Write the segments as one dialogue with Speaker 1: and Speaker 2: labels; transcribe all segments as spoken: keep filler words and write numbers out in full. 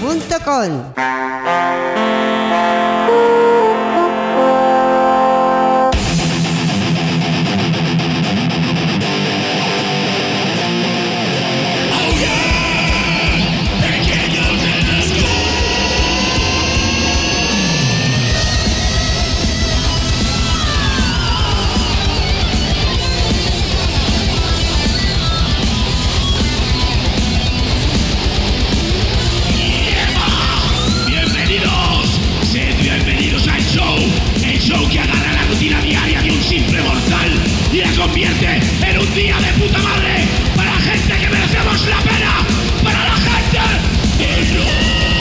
Speaker 1: punto com.
Speaker 2: Convierte en un día de puta madre para la gente que merecemos la pena, para la gente del rock.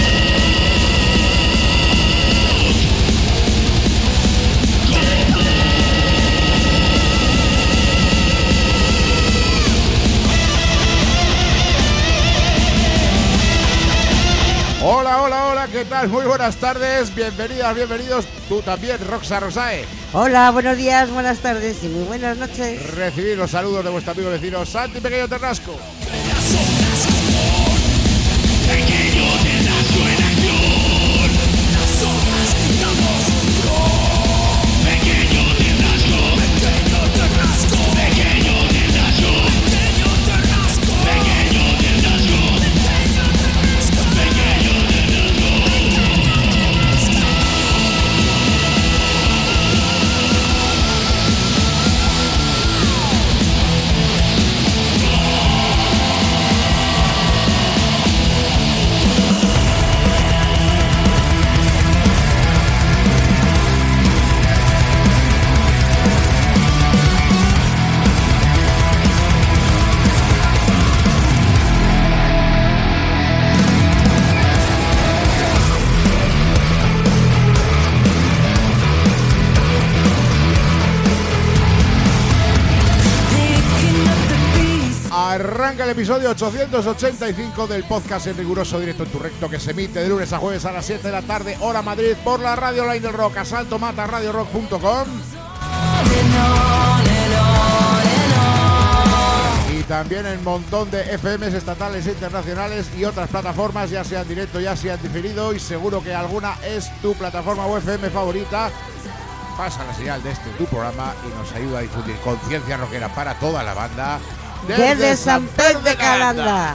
Speaker 3: Hola, hola, hola, ¿qué tal? Muy buenas tardes, bienvenidas, bienvenidos, tú también, Roxa Rosae.
Speaker 1: Hola, buenos días, buenas tardes y muy buenas noches.
Speaker 3: Recibid los saludos de vuestro amigo vecino Santi Pequeño Ternasco.
Speaker 2: Pequeño Ternasco en acción. Las hojas gritamos duro. Pequeño Ternasco. Pequeño Ternasco. Pequeño Ternasco. Pequeño Ternasco. Pequeño Ternasco. Pequeño Ternasco. Pequeño
Speaker 3: Arranca el episodio ochocientos ochenta y cinco del podcast en riguroso directo en tu recto que se emite de lunes a jueves a las siete de la tarde, hora Madrid, por la radio online del rock, asalto mata radio rock punto com. Y también en un montón de F Ms estatales e internacionales y otras plataformas, ya sea en directo, ya sea en diferido, y seguro que alguna es tu plataforma o F M favorita. Pasa la señal de este tu programa y nos ayuda a difundir conciencia rockera para toda la banda.
Speaker 1: Desde, Desde San Pedro de Calanda.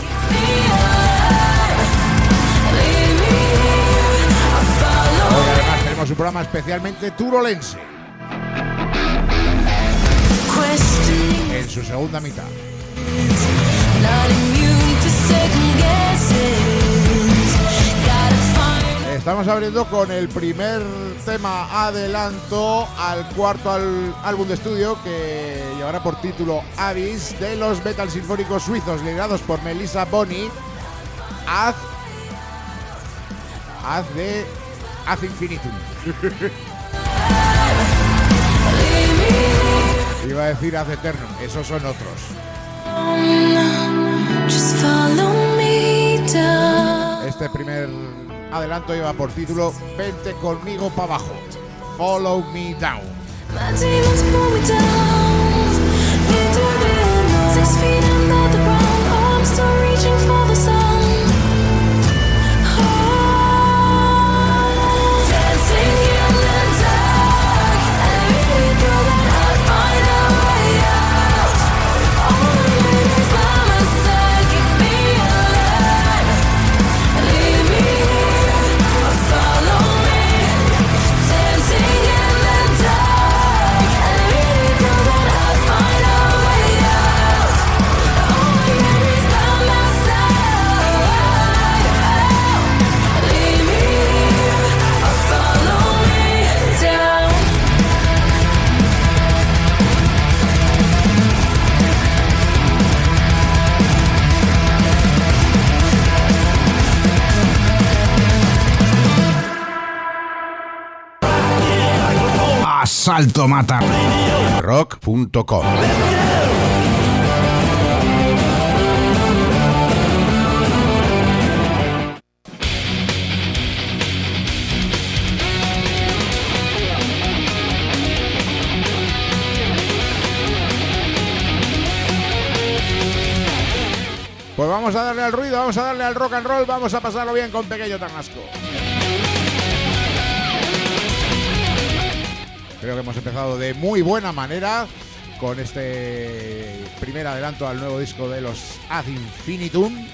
Speaker 3: Hoy además tenemos un programa especialmente turolense en su segunda mitad. Estamos abriendo con el primer tema adelanto al cuarto al, álbum de estudio que llevará por título Abyss, de los metal sinfónicos suizos liderados por Melissa Boni. Haz Haz de Haz Infinitum. Iba a decir Haz Eternum, esos son otros. Este primer adelanto lleva por título Vente conmigo pa' abajo, Follow Me Down. Asalto mata rock punto com. Pues vamos a darle darle al ruido, vamos a darle al rock and roll, vamos a pasarlo bien con Pequeño Ternasco. Creo que hemos empezado de muy buena manera con este primer adelanto al nuevo disco de los Ad Infinitum.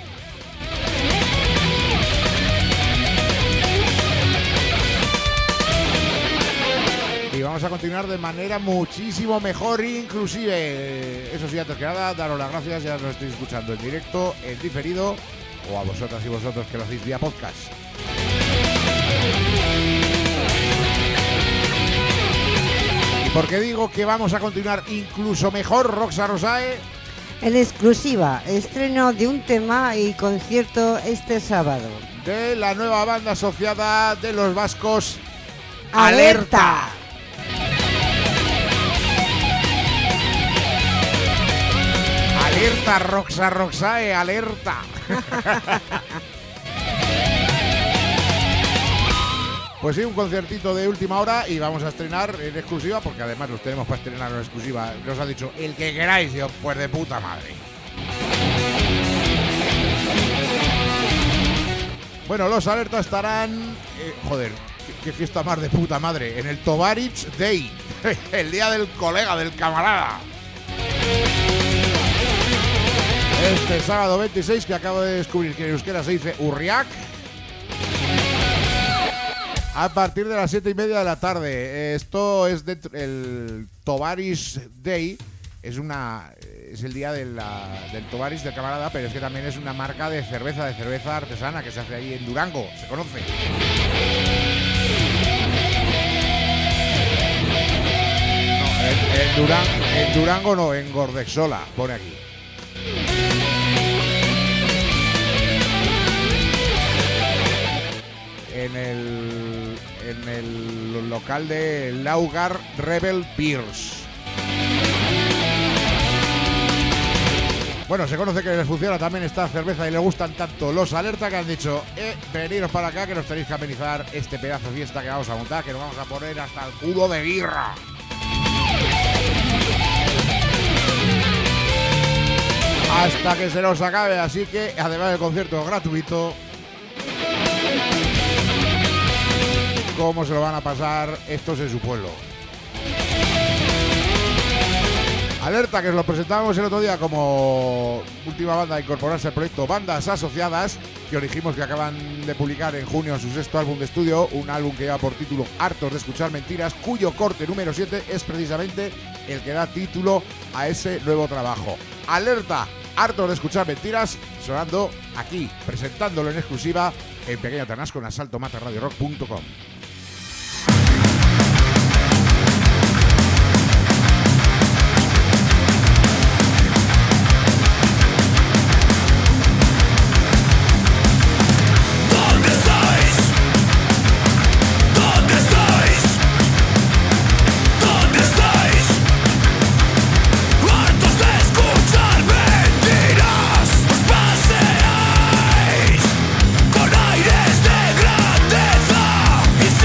Speaker 3: Y vamos a continuar de manera muchísimo mejor, inclusive. Eso sí, antes que nada, daros las gracias, ya lo estáis escuchando en directo, en diferido, o a vosotras y vosotros que lo hacéis vía podcast. ¿Y por qué digo que vamos a continuar incluso mejor, Roxa Rosae?
Speaker 1: En exclusiva, estreno de un tema y concierto este sábado.
Speaker 3: De la nueva banda asociada de los vascos,
Speaker 1: ¡Alerta!
Speaker 3: Alerta, Roxa Roxae, alerta. Pues sí, un conciertito de última hora y vamos a estrenar en exclusiva, porque además los tenemos para estrenar en exclusiva. Nos ha dicho el que queráis, yo, pues de puta madre. Bueno, los Alerta estarán, eh, joder, qué, qué fiesta más de puta madre, en el Tovarich Day, el día del colega, del camarada. Este sábado veintiséis, que acabo de descubrir que en euskera se dice Urriak, a partir de las siete y media de la tarde. Esto es dentro, el Tovarich Day, es una es el día de la, del Tovarich, del camarada, pero es que también es una marca de cerveza, de cerveza artesana que se hace ahí en Durango, se conoce. No, en, en, Duran, en Durango no, en Gordexola, pone aquí. En el, en el local de Laugar Rebel Beers. Bueno, se conoce que les funciona también esta cerveza y les gustan tanto los Alerta que han dicho, eh, veniros para acá que nos tenéis que amenizar este pedazo de fiesta que vamos a montar, que nos vamos a poner hasta el culo de birra. Hasta que se nos acabe, así que además del concierto gratuito, cómo se lo van a pasar estos en su pueblo. Alerta, que os lo presentamos el otro día como última banda a incorporarse al proyecto Bandas Asociadas, que os dijimos que acaban de publicar en junio su sexto álbum de estudio, un álbum que lleva por título Hartos de escuchar mentiras, cuyo corte número siete es precisamente el que da título a ese nuevo trabajo. Alerta, Hartos de escuchar mentiras, sonando aquí, presentándolo en exclusiva en Pequeño Ternasco en asalto mata radio rock punto com.
Speaker 4: Con aires de grandeza y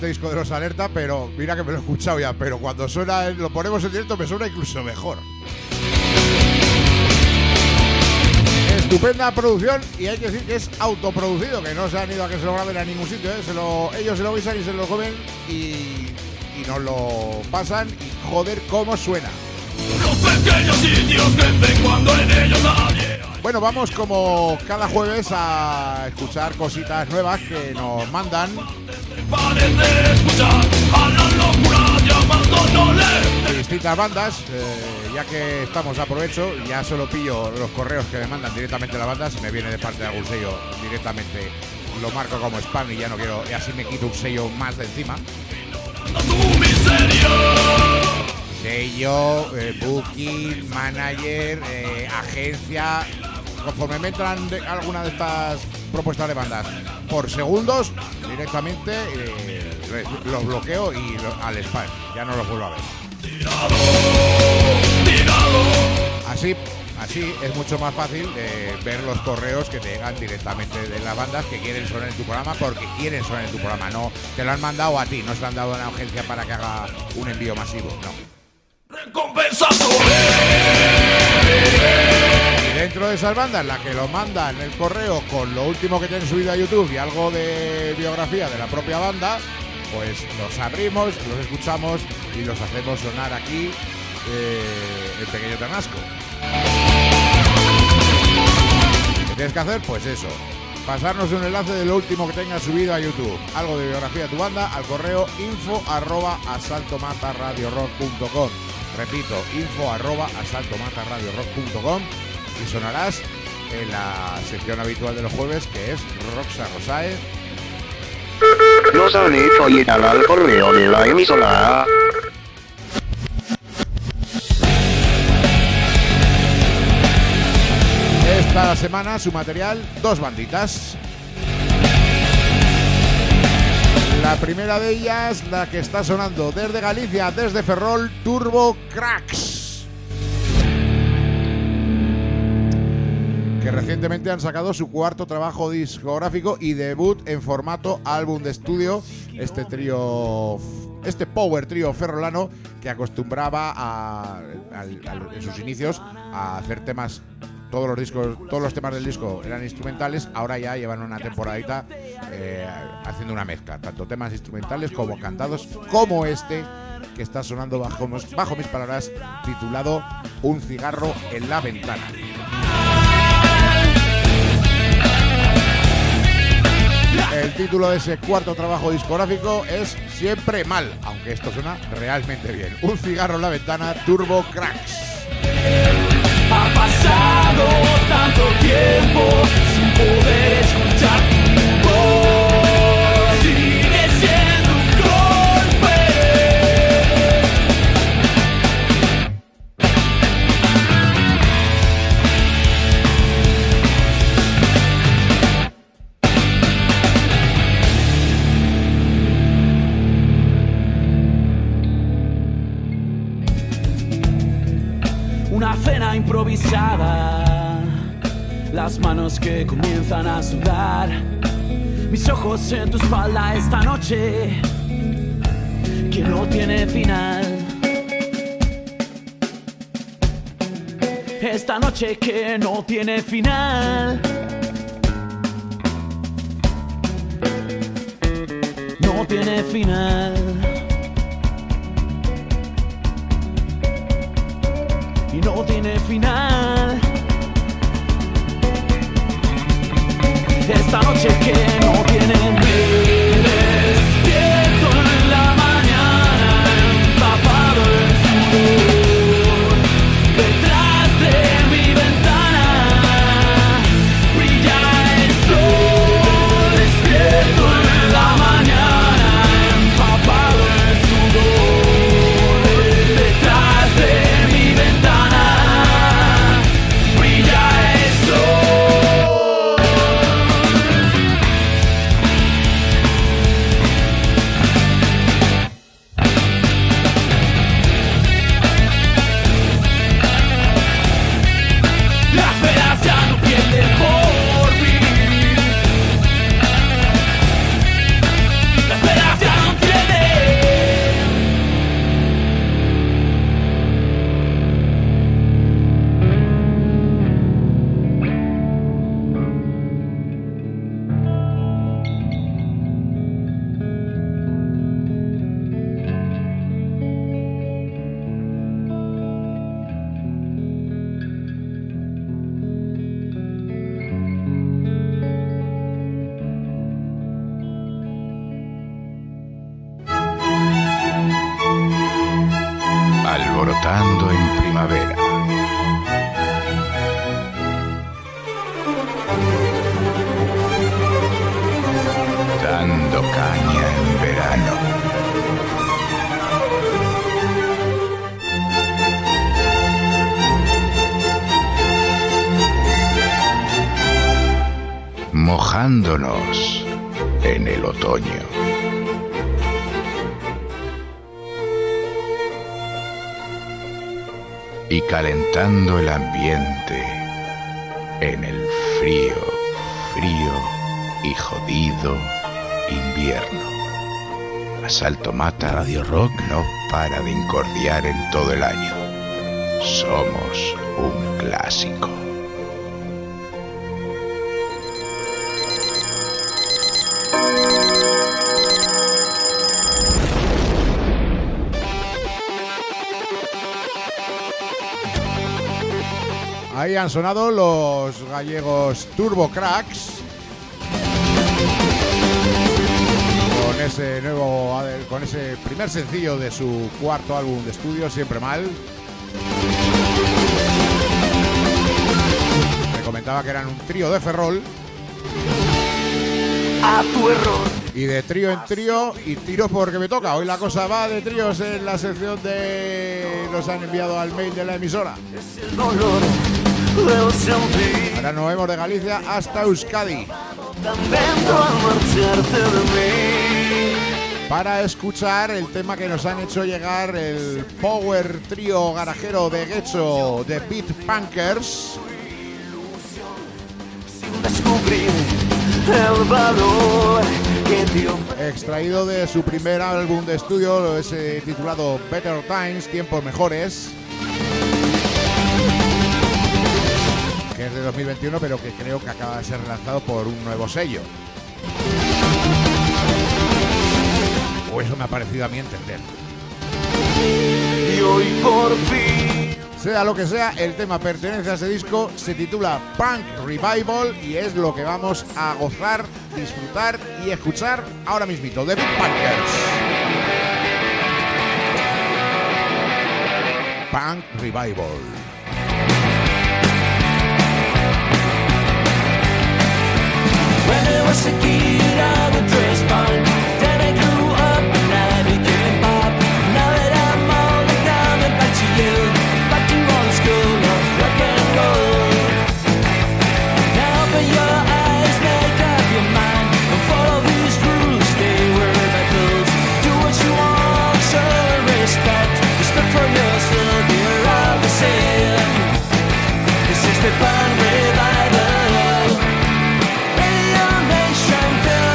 Speaker 3: este disco de los Alerta, pero mira que me lo he escuchado ya, pero cuando suena, lo ponemos en directo me suena incluso mejor. Estupenda producción, y hay que decir que es autoproducido, que no se han ido a que se lo graben a ningún sitio, ¿eh? se lo, ellos se lo guisan y se lo comen y, y nos lo pasan, y joder cómo suena.
Speaker 2: Los pequeños sitios crecen cuando en ellos nadie.
Speaker 3: Bueno, vamos como cada jueves a escuchar cositas nuevas que nos mandan.
Speaker 2: Parece escuchar a la locura llamándole.
Speaker 3: De distintas bandas, eh, ya que estamos, aprovecho y ya solo pillo los correos que me mandan directamente a la banda. Si me viene de parte de algún sello directamente, lo marco como spam y ya no quiero, y así me quito un sello más de encima.
Speaker 2: Tu miseria.
Speaker 3: Sello, eh, booking, manager, eh, agencia. Conforme me entran de alguna de estas propuestas de bandas por segundos, directamente eh, los bloqueo y lo, al spam. Ya no los vuelvo a ver. Así, así es mucho más fácil eh, ver los correos que te llegan directamente de las bandas que quieren sonar en tu programa, porque quieren sonar en tu programa. No te lo han mandado a ti, no se lo han dado a una agencia para que haga un envío masivo. No.
Speaker 2: Recompensa.
Speaker 3: Y dentro de esas bandas, la que lo mandan el correo con lo último que tienen subido a YouTube y algo de biografía de la propia banda, pues los abrimos, los escuchamos y los hacemos sonar aquí eh, en Pequeño Ternasco. ¿Qué tienes que hacer? Pues eso, pasarnos un enlace de lo último que tengas subido a YouTube, algo de biografía de tu banda, al correo info arroba asaltomatarradiorock punto com. Repito, info arroba asaltomatarradiorock punto com, y sonarás en la sección habitual de los jueves, que es Roxa Rosae.
Speaker 4: Nos han hecho llegar al correo de la emisora.
Speaker 3: Esta semana su material, dos banditas. La primera de ellas, la que está sonando desde Galicia, desde Ferrol, Turbo Cracks, que recientemente han sacado su cuarto trabajo discográfico y debut en formato álbum de estudio. Este trío, este power trío ferrolano que acostumbraba a, a, a, en sus inicios a hacer temas. Todos los discos, todos los temas del disco eran instrumentales. Ahora ya llevan una temporadita eh, haciendo una mezcla, tanto temas instrumentales como cantados, como este que está sonando bajo, bajo mis palabras, titulado Un cigarro en la ventana. El título de ese cuarto trabajo discográfico es Siempre Mal, aunque esto suena realmente bien. Un cigarro en la ventana, Turbo Cracks.
Speaker 2: Ha pasado tanto tiempo sin poder escuchar tu voz. Sigue siendo un golpe. Una cena improvisada, las manos que comienzan a sudar, mis ojos en tu espalda esta noche que no tiene final. Esta noche que no tiene final. No tiene final. Y no tiene final. Esta noche que no tiene fin. Despierto en la mañana, empapado en sudor. Detrás de mi ventana brilla el sol. Despierto en la mañana, empapado en sudor. Detrás de mi ventana brilla el sol.
Speaker 5: alborotando en primavera. Dando caña en verano. Mojándonos en el otoño. Y calentando el ambiente en el frío, frío y jodido invierno. Asalto Mata Radio Rock no para de incordiar en todo el año. Somos un clásico.
Speaker 3: Ahí han sonado los gallegos Turbo Cracks con ese nuevo, con ese primer sencillo de su cuarto álbum de estudio, Siempre Mal. Me comentaba que eran un trío de Ferrol.
Speaker 6: A tu error.
Speaker 3: Y de trío en trío y tiro porque me toca. Hoy la cosa va de tríos en la sección de... Nos han enviado al mail de la emisora.
Speaker 6: Es el dolor del sentir.
Speaker 3: Ahora nos vemos de Galicia hasta Euskadi
Speaker 6: Tan dentro al marcharte de mí.
Speaker 3: para escuchar el tema que nos han hecho llegar el power trío garajero de Guecho de Beat Punkers.
Speaker 6: Sin descubrir el valor que te ofrece.
Speaker 3: Extraído de su primer álbum de estudio, ese titulado Better Times, Tiempos Mejores, que es de dos mil veintiuno, pero que creo que acaba de ser lanzado por un nuevo sello. O eso me ha parecido a mí entender.
Speaker 6: Y hoy por fin.
Speaker 3: Sea lo que sea, el tema pertenece a ese disco, se titula Punk Revival y es lo que vamos a gozar, disfrutar y escuchar ahora mismito, de Beat Punkers. Punk Revival.
Speaker 6: When I was a kid, I would dress punk. Then I grew up and I became pop. Now that I'm old, I'm coming back to you. Back to old school of rock and roll. Now open your eyes, make up your mind. And follow these rules, they were my rules. Do what you want, show respect. Respect for yourself, you're all the same. This is the punk revival. Radio Nation.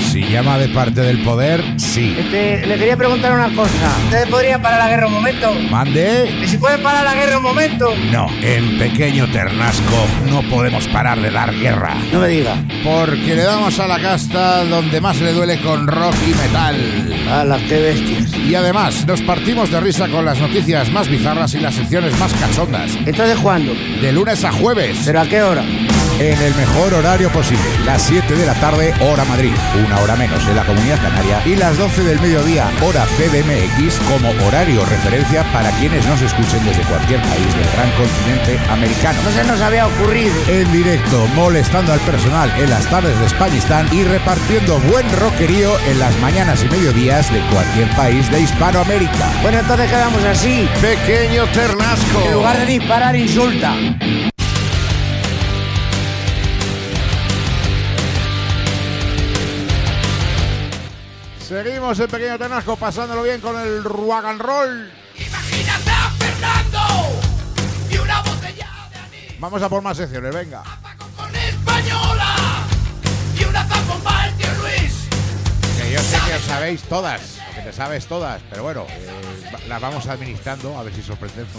Speaker 3: Si llama de parte del poder, sí.
Speaker 7: Este, le quería preguntar una cosa. ¿Ustedes podrían parar la guerra un momento?
Speaker 3: ¿Mande?
Speaker 7: ¿Y si pueden parar la guerra un momento?
Speaker 3: No, en Pequeño Ternasco no podemos parar de dar guerra.
Speaker 7: No me diga.
Speaker 3: Porque le damos a la casta donde más le duele con rock y metal.
Speaker 7: ¡Hala, qué bestias!
Speaker 3: Y además, nos partimos de risa con las noticias más bizarras y las secciones más cachondas.
Speaker 7: ¿Entonces cuándo?
Speaker 3: De lunes a jueves.
Speaker 7: ¿Pero a qué hora?
Speaker 3: En el mejor horario posible. Las siete de la tarde, hora Madrid. Una hora menos en la Comunidad Canaria. Y las doce del mediodía, hora C D M X, como horario referencia para quienes nos escuchen desde cualquier país del gran continente americano.
Speaker 7: No se nos había ocurrido.
Speaker 3: En directo, molestando al personal en las tardes de Españistán y repartiendo buen rockerío en las mañanas y mediodías de cualquier país de Hispanoamérica.
Speaker 7: Bueno, entonces quedamos así.
Speaker 3: Pequeño Ternasco.
Speaker 7: En lugar de disparar, insulta.
Speaker 3: Seguimos en Pequeño Ternasco pasándolo bien con el rock and roll.
Speaker 2: Imagínate a Fernando y una botella de anís.
Speaker 3: Vamos a por más secciones, venga.
Speaker 2: Con española y una zambomba el tío Luis.
Speaker 3: Que yo sé que os sabéis todas, que te sabes todas, pero bueno, eh, las vamos administrando a ver si sorprendemos.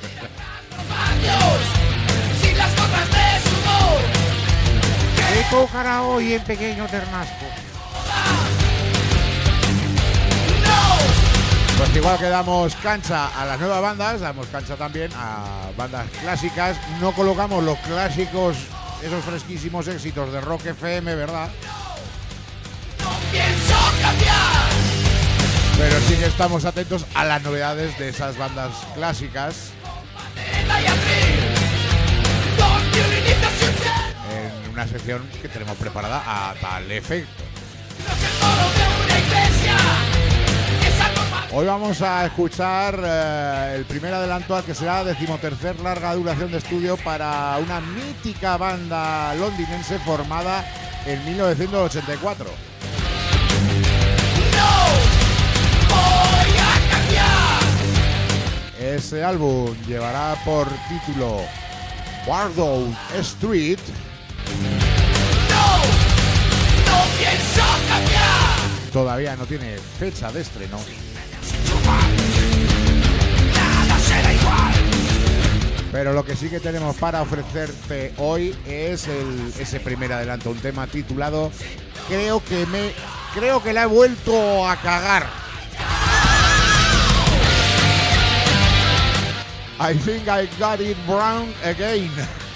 Speaker 2: Sin las gotas de sudor.
Speaker 3: ¿Qué tocará hoy en Pequeño Ternasco? Pues igual que damos cancha a las nuevas bandas, damos cancha también a bandas clásicas. No colocamos los clásicos, esos fresquísimos éxitos de Rock F M, ¿verdad?
Speaker 2: No pienso cambiar.
Speaker 3: Pero sí que estamos atentos a las novedades de esas bandas clásicas. En una sección que tenemos preparada a tal efecto. Hoy vamos a escuchar eh, el primer adelanto al que será decimotercer larga duración de estudio para una mítica banda londinense formada en mil novecientos ochenta y cuatro.
Speaker 2: No voy a cambiar.
Speaker 3: Ese álbum llevará por título Wardour Street.
Speaker 2: No, no pienso cambiar.
Speaker 3: Todavía no tiene fecha de estreno.
Speaker 2: Nada será igual.
Speaker 3: Pero lo que sí que tenemos para ofrecerte hoy es el, ese primer adelanto, un tema titulado Creo que me creo que la he vuelto a cagar. I think I got it wrong again.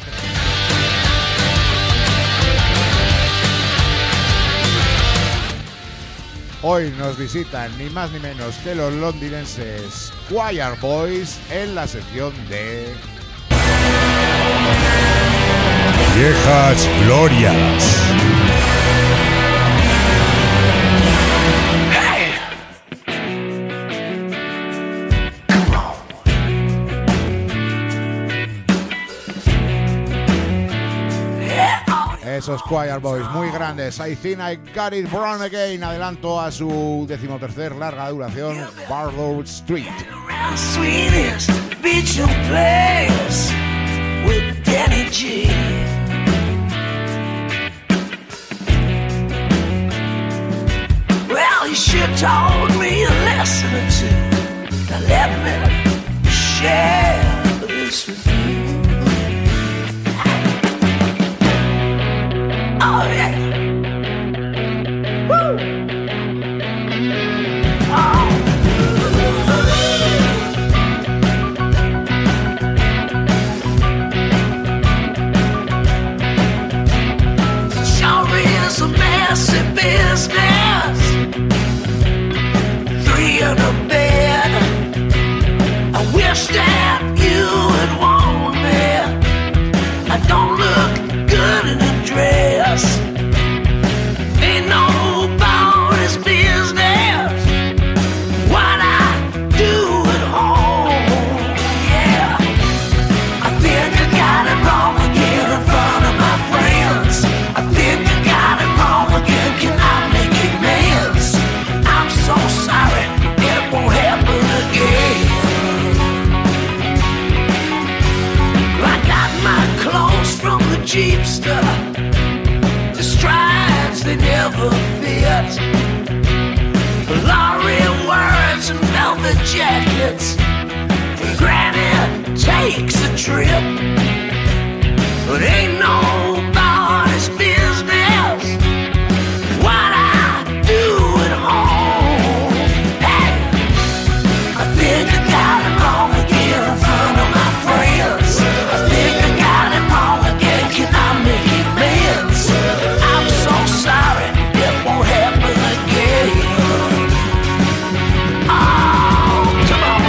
Speaker 3: Hoy nos visitan ni más ni menos que los londinenses Choir Boys en la sección de Viejas Glorias. Esos Choir Boys muy grandes. I think I got it wrong again. Adelanto a su decimotercer larga duración, Wardour Street.
Speaker 6: Sweetest beach and place with Danny G. Well, he sure told me a lesson or two. Now let me share this with you. Oh yeah. Woo. Oh. Sure is a messy business. Three in a bed. I wish that you had won. jackets. Granny takes a trip, but ain't nobody's business what I do at home. Hey, I think I got it wrong again in front of my friends. I think I got it wrong again. Can I make amends? I'm so sorry, it won't happen again. Oh, come on.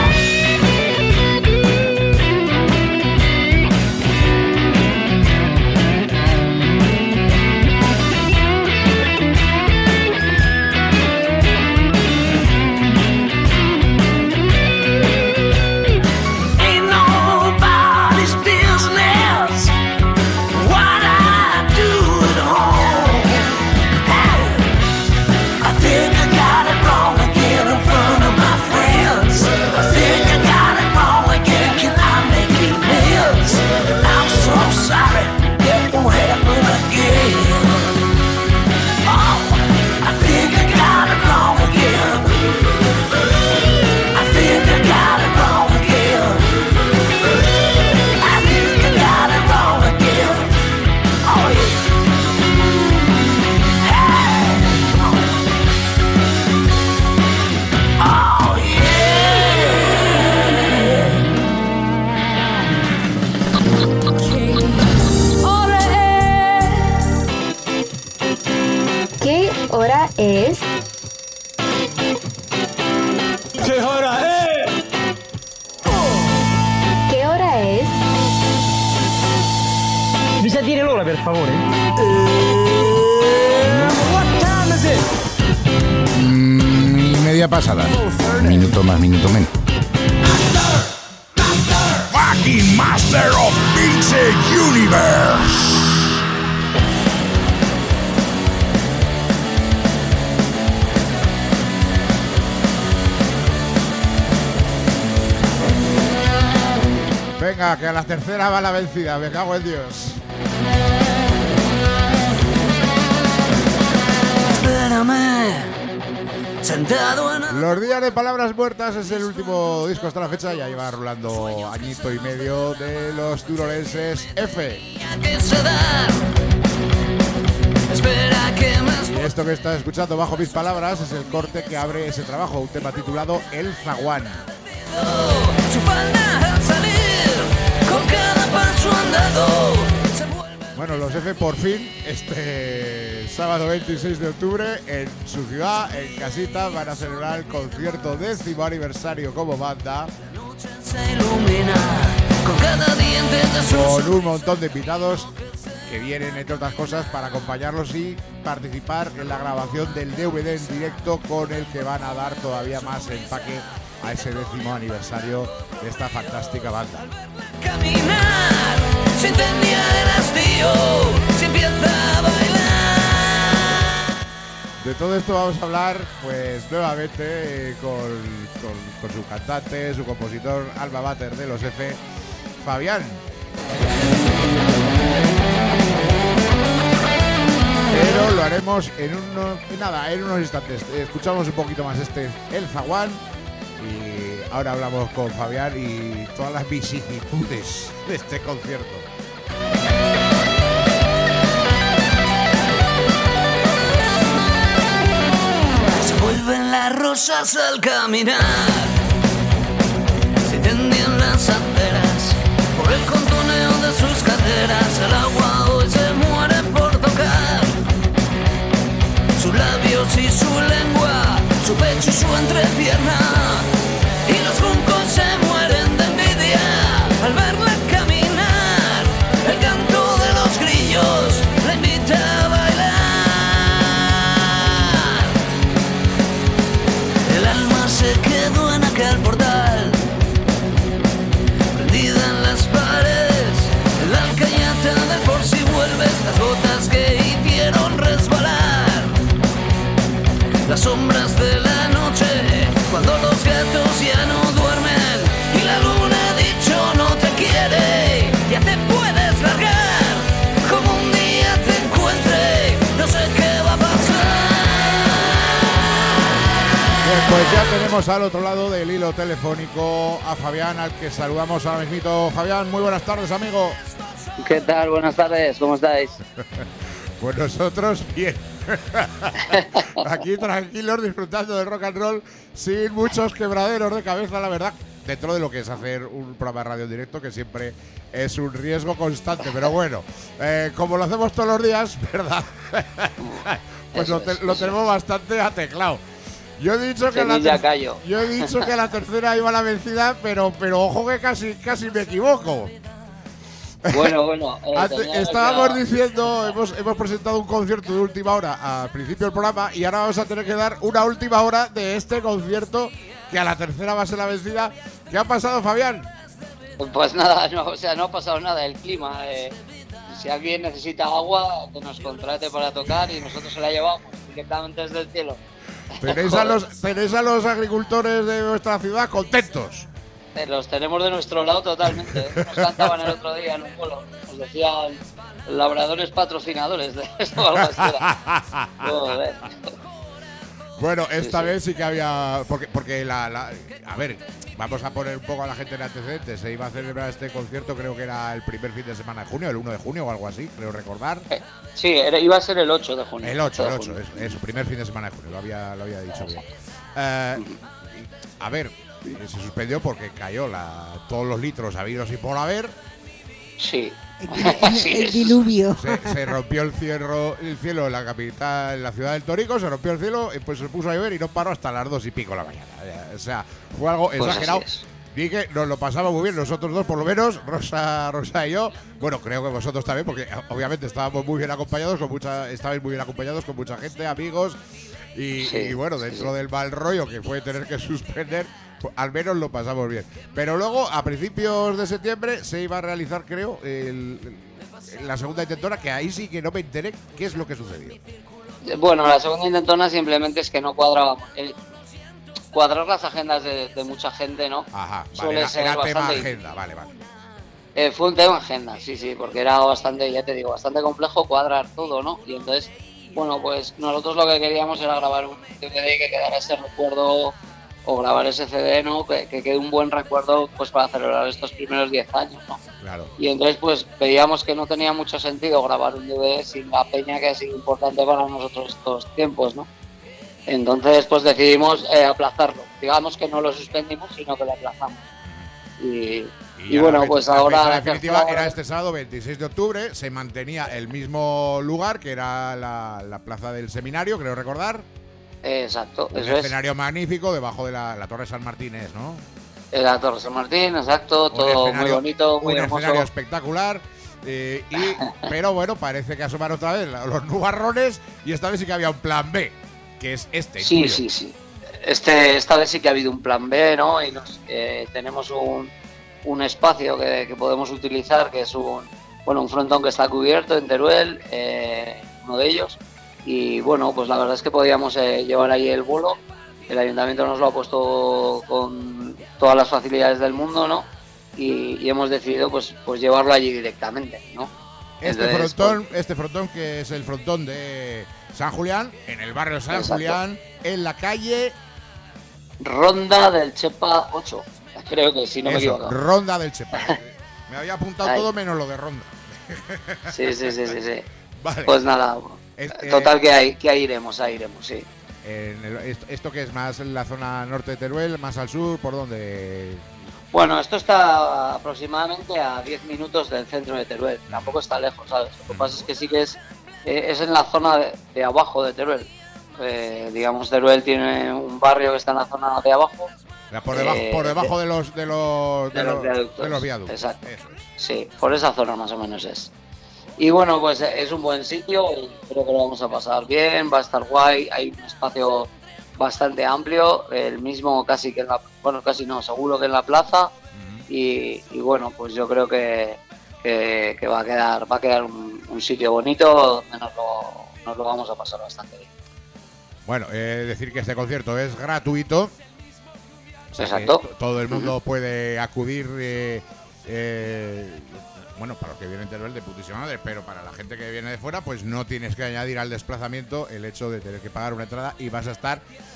Speaker 6: Ain't nobody's business what I do at home. Hey, I think I got it wrong again in front of my friends. I think I got it wrong again. Can I make amends? I'm so sorry, it won't happen again. Oh, I think I got it wrong again. I think I got it wrong again. I think I got it wrong again. Oh yeah. Hey. Oh
Speaker 8: ¿Qué hora es?
Speaker 6: ¿Qué hora es?
Speaker 8: ¿Qué hora es?
Speaker 7: Mi sa dire l'ora, per favore?
Speaker 6: What time is it?
Speaker 3: Mm, y media pasada.
Speaker 5: Minuto más, minuto menos.
Speaker 2: Fucking Master of Pixel Universe.
Speaker 3: Venga, que a la tercera va la vencida. Me cago en Dios.
Speaker 6: Espérame, sentado en
Speaker 3: Los días de Palabras Muertas es el último disco hasta la fecha. Ya lleva rulando añito y medio de los turolenses F.
Speaker 6: que se da. Espera que más
Speaker 3: Y esto que estás escuchando bajo mis palabras es el corte que abre ese trabajo, un tema titulado El Zaguán.
Speaker 6: su falda al salir, con cada paso andado se vuelve.
Speaker 3: Bueno, los F por fin, este sábado veintiséis de octubre, en su ciudad, en casita, van a celebrar el concierto décimo aniversario como banda,
Speaker 6: Se ilumina con cada diente de su
Speaker 3: con un montón de invitados que vienen, entre otras cosas, para acompañarlos y participar en la grabación del D V D en directo con el que van a dar todavía más empaque a ese décimo aniversario de esta fantástica banda.
Speaker 6: caminar, se entendía el hastío, se empieza a bailar.
Speaker 3: De todo esto vamos a hablar, pues, nuevamente eh, con, con, con su cantante, su compositor, alma mater de los F, Fabián. Pero lo haremos en unos, nada, en unos instantes. Escuchamos un poquito más este El Zaguán y ahora hablamos con Fabián y todas las vicisitudes de este concierto.
Speaker 6: Se vuelven las rosas al caminar, se tendían las aceras por el contoneo de sus caderas. El agua hoy se muere por tocar sus labios y su lengua, su pecho y su entrepierna. Y los juncos se mueren de envidia al verla caminar. El canto de los grillos la invita a bailar. El alma se quedó en aquel portal, prendida en las paredes, en la alcañata del por si vuelves, las gotas que hicieron resbalar las sombras de la noche, cuando los gatos ya no duermen y la luna ha dicho no te quiere. Ya te puedes largar, como un día te encuentre, no sé qué va a pasar.
Speaker 3: Bien, pues ya tenemos al otro lado del hilo telefónico a Fabián, al que saludamos ahora mismito. Fabián, muy buenas tardes, amigo.
Speaker 9: ¿Qué tal? Buenas tardes, ¿cómo estáis?
Speaker 3: Pues nosotros bien. Aquí tranquilos, disfrutando del rock and roll, sin muchos quebraderos de cabeza, la verdad. Dentro de lo que es hacer un programa de radio en directo, que siempre es un riesgo constante, pero bueno, eh, como lo hacemos todos los días, ¿verdad? Pues lo, te, lo tenemos bastante ateclado. Yo he dicho que la ter- yo he dicho que la tercera iba a la vencida, pero pero ojo que casi casi me equivoco.
Speaker 9: Bueno, bueno.
Speaker 3: Eh, Estábamos ya... diciendo, hemos, hemos presentado un concierto de última hora al principio del programa y ahora vamos a tener que dar una última hora de este concierto, que a la tercera va a ser la vencida. ¿Qué ha pasado, Fabián?
Speaker 9: Pues nada, no, o sea, no ha pasado nada. El clima, eh, si alguien necesita agua, que nos contrate para tocar y nosotros se la llevamos directamente desde el cielo.
Speaker 3: ¿Tenéis a los, tenéis a los agricultores de vuestra ciudad contentos?
Speaker 9: Los tenemos de nuestro lado totalmente. Nos cantaban el otro día en un pueblo. Nos decían labradores patrocinadores de esto o algo así. Joder.
Speaker 3: Bueno, esta
Speaker 9: sí,
Speaker 3: vez
Speaker 9: sí.
Speaker 3: sí que había. Porque, porque la, la. A ver, vamos a poner un poco a la gente en antecedentes. Se iba a celebrar este concierto, creo que era el primer fin de semana de junio, el uno de junio o algo así, creo recordar.
Speaker 9: Eh, sí, era, iba a ser el ocho de junio.
Speaker 3: El ocho, el ocho, es, es su primer fin de semana de junio, lo había, lo había dicho bien. Eh, a ver. Se suspendió porque cayó la, todos los litros habidos y por haber.
Speaker 9: Sí.
Speaker 1: El, el, el diluvio.
Speaker 3: Se, se rompió el cielo, el cielo en la capital, en la ciudad del Torico, se rompió el cielo, pues se puso a llover y no paró hasta las dos y pico de la mañana. O sea, fue algo
Speaker 9: pues
Speaker 3: exagerado. Dije, nos lo pasamos muy bien, nosotros dos por lo menos, Rosa, Rosa y yo. Bueno, creo que vosotros también, porque obviamente estábamos muy bien acompañados, con mucha, estabais muy bien acompañados con mucha gente, amigos. Y, sí, y bueno, dentro sí. del mal rollo que fue tener que suspender, pues, al menos lo pasamos bien. Pero luego, a principios de septiembre, se iba a realizar, creo, el, el, la segunda intentona, que ahí sí que no me enteré qué es lo que sucedió.
Speaker 9: Bueno, la segunda intentona simplemente es que no cuadrábamos. El, cuadrar las agendas de, de mucha gente, ¿no?
Speaker 3: Ajá,
Speaker 9: suele
Speaker 3: vale,
Speaker 9: ser
Speaker 3: era
Speaker 9: bastante
Speaker 3: tema
Speaker 9: difícil.
Speaker 3: agenda, vale, vale.
Speaker 9: Eh, fue un tema agenda, sí, sí, porque era bastante, ya te digo, bastante complejo cuadrar todo, ¿no? Y entonces, bueno, pues nosotros lo que queríamos era grabar un D V D que quedara ese recuerdo, o grabar ese C D, ¿no? Que, que quede un buen recuerdo, pues para celebrar estos primeros diez años, ¿no?
Speaker 3: Claro.
Speaker 9: Y entonces, pues veíamos que no tenía mucho sentido grabar un D V D sin la peña que ha sido importante para nosotros estos tiempos, ¿no? Entonces, pues decidimos eh, aplazarlo. Digamos que no lo suspendimos, sino que lo aplazamos. Y,
Speaker 3: y,
Speaker 9: y bueno, pues ahora...
Speaker 3: La definitiva era este sábado veintiséis de octubre, se mantenía el mismo lugar, que era la, la plaza del seminario, creo recordar.
Speaker 9: Exacto,
Speaker 3: un
Speaker 9: eso
Speaker 3: escenario es. magnífico, debajo de la, la Torre San Martín, ¿es, no?
Speaker 9: La Torre San Martín, exacto, un todo muy bonito, muy
Speaker 3: un
Speaker 9: hermoso.
Speaker 3: Un escenario espectacular. Eh, y, pero bueno, parece que asomaron otra vez los nubarrones y esta vez sí que había un plan B, que es este.
Speaker 9: Sí, sí, sí. Este, esta vez sí que ha habido un plan B, ¿no? Y nos, eh, tenemos un, un espacio que, que podemos utilizar, que es un, bueno, un frontón que está cubierto en Teruel, eh, uno de ellos. Y bueno, pues la verdad es que podíamos eh, llevar ahí el bolo. El ayuntamiento nos lo ha puesto con todas las facilidades del mundo, ¿no? Y, y hemos decidido pues, pues llevarlo allí directamente, ¿no?
Speaker 3: Este Entonces, frontón, pues, este frontón que es el frontón de San Julián, en el barrio de San exacto. Julián, en la calle
Speaker 9: Ronda del Chepa ocho, creo que si no
Speaker 3: Eso,
Speaker 9: me equivoco.
Speaker 3: Ronda del Chepa. Me había apuntado Ay. todo menos lo de Ronda.
Speaker 9: Sí, sí, sí, sí, sí.
Speaker 3: Vale.
Speaker 9: Pues nada, es, total eh, que, hay, que ahí iremos, ahí iremos, sí.
Speaker 3: En el, esto, ¿Esto que es más en la zona norte de Teruel, más al sur, por dónde?
Speaker 9: Bueno, esto está aproximadamente a diez minutos del centro de Teruel, tampoco está lejos, ¿sabes? Lo que pasa es que sí que es, eh, es en la zona de, de abajo de Teruel. Eh, digamos, Teruel tiene un barrio que está en la zona de abajo.
Speaker 3: Por debajo, eh, por debajo de, de los de los, de, de los, los viaductos. De los viaductos.
Speaker 9: Exacto. Eso es. Sí, por esa zona más o menos es. Y bueno, pues es un buen sitio y creo que lo vamos a pasar bien, va a estar guay, hay un espacio bastante amplio, el mismo casi que en la, bueno, casi no, seguro que en la plaza. Uh-huh. y, y bueno, pues yo creo que, que, que va a quedar va a quedar un, un sitio bonito donde nos lo, nos lo vamos a pasar bastante bien.
Speaker 3: Bueno, eh, decir que este concierto es gratuito. O sea,
Speaker 9: exacto.
Speaker 3: T- todo el mundo uh-huh. puede acudir, eh, eh, bueno, para los que vienen de Teruel de putísima madre, pero para la gente que viene de fuera, pues no tienes que añadir al desplazamiento el hecho de tener que pagar una entrada y vas a estar,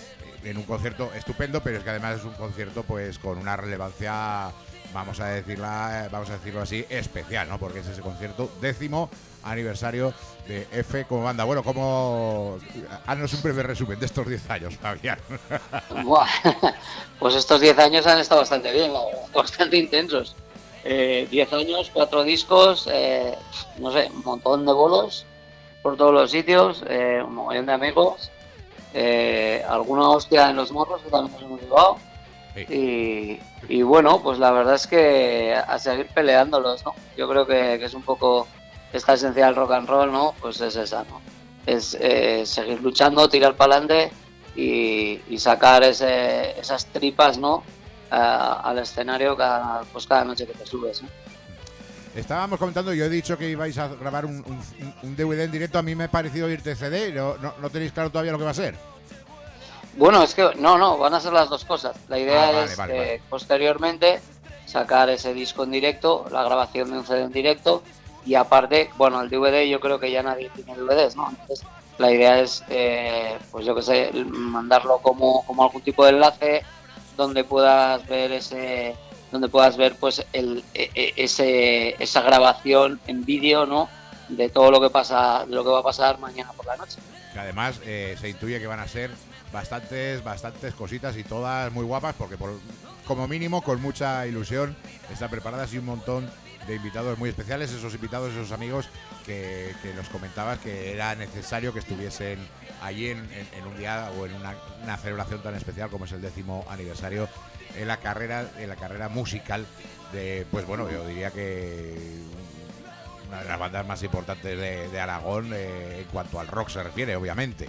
Speaker 3: en un concierto estupendo, pero es que además es un concierto pues con una relevancia, vamos a decirla, vamos a decirlo así, especial, ¿no? Porque es ese concierto décimo aniversario de F como banda. Bueno, ¿cómo? Haznos un breve resumen de estos diez años, Fabián.
Speaker 9: Buah, pues estos diez años han estado bastante bien, bastante intensos. Eh, diez años, cuatro discos, eh, no sé, un montón de bolos por todos los sitios, eh, un montón de amigos, eh, alguna hostia en los morros que también nos hemos llevado. Sí. Y, y bueno, pues la verdad es que a seguir peleándolos, ¿no? Yo creo que, que es un poco esta esencia del rock and roll, ¿no? Pues es esa, ¿no? Es eh, seguir luchando, tirar para adelante y, y sacar ese, esas tripas, ¿no? A, al escenario cada, pues cada noche que te subes, ¿no?
Speaker 3: Estábamos comentando, yo he dicho que ibais a grabar un, un, un D V D en directo, a mí me ha parecido irte C D, ¿no, no, no tenéis claro todavía lo que va a ser?
Speaker 9: Bueno, es que no, no, van a ser las dos cosas. La idea ah, vale, es
Speaker 3: vale,
Speaker 9: eh,
Speaker 3: vale.
Speaker 9: posteriormente sacar ese disco en directo, la grabación de un C D en directo y aparte, bueno, el D V D yo creo que ya nadie tiene D V Ds, ¿no? Entonces la idea es, eh, pues yo qué sé, mandarlo como, como algún tipo de enlace donde puedas ver ese... donde puedas ver pues el, ese, esa grabación en vídeo, ¿no? De todo lo que pasa, de lo que va a pasar mañana por la noche.
Speaker 3: Que además eh, se intuye que van a ser bastantes, bastantes cositas y todas muy guapas, porque por, como mínimo con mucha ilusión están preparadas y un montón de invitados muy especiales, esos invitados, esos amigos que, que nos comentabas que era necesario que estuviesen allí en, en, en un día o en una, una celebración tan especial como es el décimo aniversario en la carrera, en la carrera musical de, pues bueno, yo diría que una de las bandas más importantes de, de Aragón eh, en cuanto al rock se refiere, obviamente.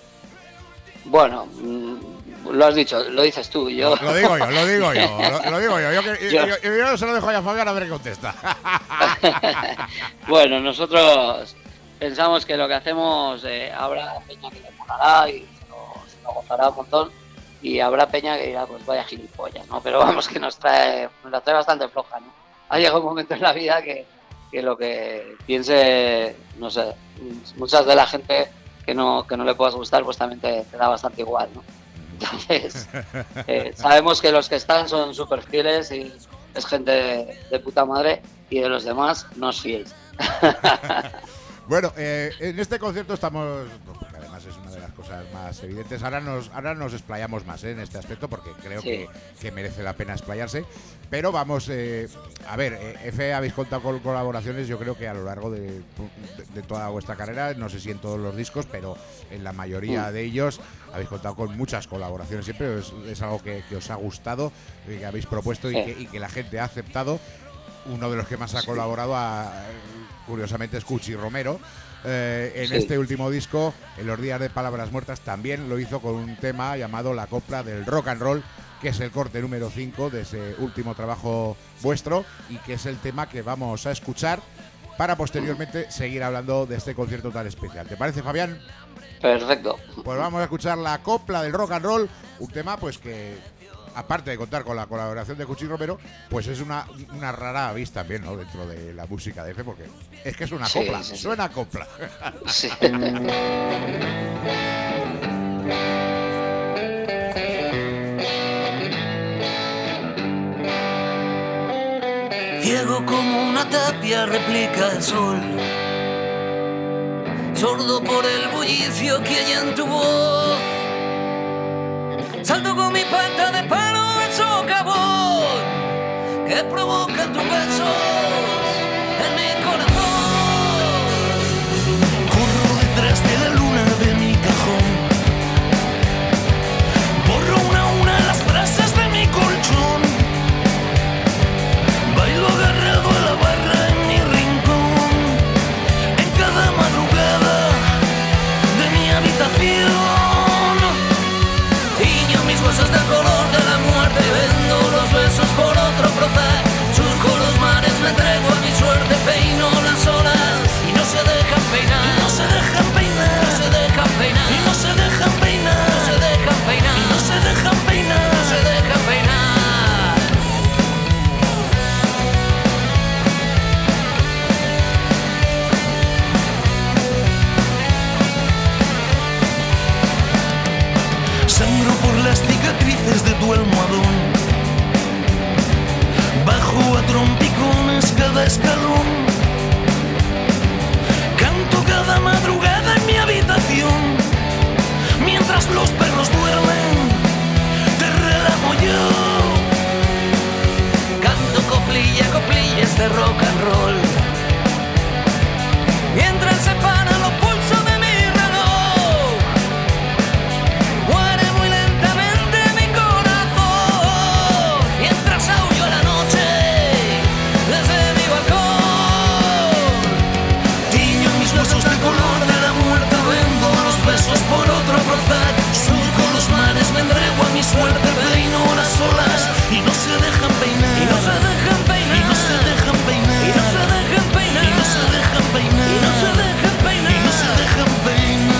Speaker 9: Bueno, lo has dicho, lo dices tú. Yo
Speaker 3: lo, lo digo yo, lo digo yo, lo, lo digo yo. Yo, que, yo, yo, yo, yo se lo dejo a Fabián a ver qué contesta.
Speaker 9: Bueno, nosotros pensamos que lo que hacemos, eh, habrá peña que le molará y se lo, se lo gozará un montón. Y habrá peña que dirá, pues vaya gilipollas, ¿no? Pero vamos, que nos trae, nos la trae bastante floja, ¿no? Ha llegado un momento en la vida que, que lo que piense, no sé, muchas de la gente que no, que no le puedas gustar, pues también te, te da bastante igual, ¿no? Entonces, eh, sabemos que los que están son súper fieles y es gente de, de puta madre y de los demás no os fiéis.
Speaker 3: Bueno, eh, en este concierto estamos, porque además es una de las cosas más evidentes, ahora nos ahora nos explayamos más eh, en este aspecto porque creo sí. que, que merece la pena explayarse, pero vamos, eh, a ver, eh, F, habéis contado con colaboraciones yo creo que a lo largo de, de, de toda vuestra carrera, no sé si en todos los discos, pero en la mayoría mm. de ellos habéis contado con muchas colaboraciones, siempre es, es algo que, que os ha gustado, que habéis propuesto y, sí. que, y que la gente ha aceptado. Uno de los que más ha colaborado, a, curiosamente, es Cuchi Romero. Eh, en sí. este último disco, en los días de Palabras Muertas, también lo hizo con un tema llamado La Copla del Rock and Roll, que es el corte número cinco de ese último trabajo vuestro y que es el tema que vamos a escuchar para posteriormente seguir hablando de este concierto tan especial. ¿Te parece, Fabián?
Speaker 9: Perfecto.
Speaker 3: Pues vamos a escuchar La Copla del Rock and Roll, un tema pues que, aparte de contar con la colaboración de Cuchi Romero, pues es una, una rara avis también, ¿no? Dentro de la música de F, porque es que es una sí, copla, sí, suena a copla. Sí.
Speaker 6: Ciego como una tapia replica el sol, sordo por el bullicio que hay en tu voz. Salto con mi pata de palo en socavón que provoca tus besos en mi corazón. Corro detrás de la luna de mi cajón, borro una a una las frases de mi colchón, bailo agarrado a la barra en mi rincón, en cada madrugada de mi habitación. Huesos del color de la muerte, vendo los besos por otro proceder. Surco los mares, me entrego a mi suerte, peino las olas y no se dejan peinar. Y no se dejan peinar, no se dejan peinar. Y no se dejan peinar, no se dejan peinar. Y no se dejan peinar, no se dejan peinar. Sangro por la las cicatrices de tu almohadón. Bajo a trompicones cada escalón. Canto cada madrugada en mi habitación. Mientras los perros duermen, te relamo yo. Canto coplilla, coplillas de rock and roll. Mientras se paran los pulsos de mi reloj, muere muy lentamente mi corazón. Mientras aullo la noche desde mi balcón. Tiño mis huesos de color de la muerte, vendo los besos por otro Prozac. Surco los mares, me entrego a mi suerte, peino las olas y no se dejan peinar. Y no se dejan peinar. Y no se dejan peinar. Y no se dejan peinar. Y no se dejan peinar. Y no se dejan peinar. Y no se dejan peinar.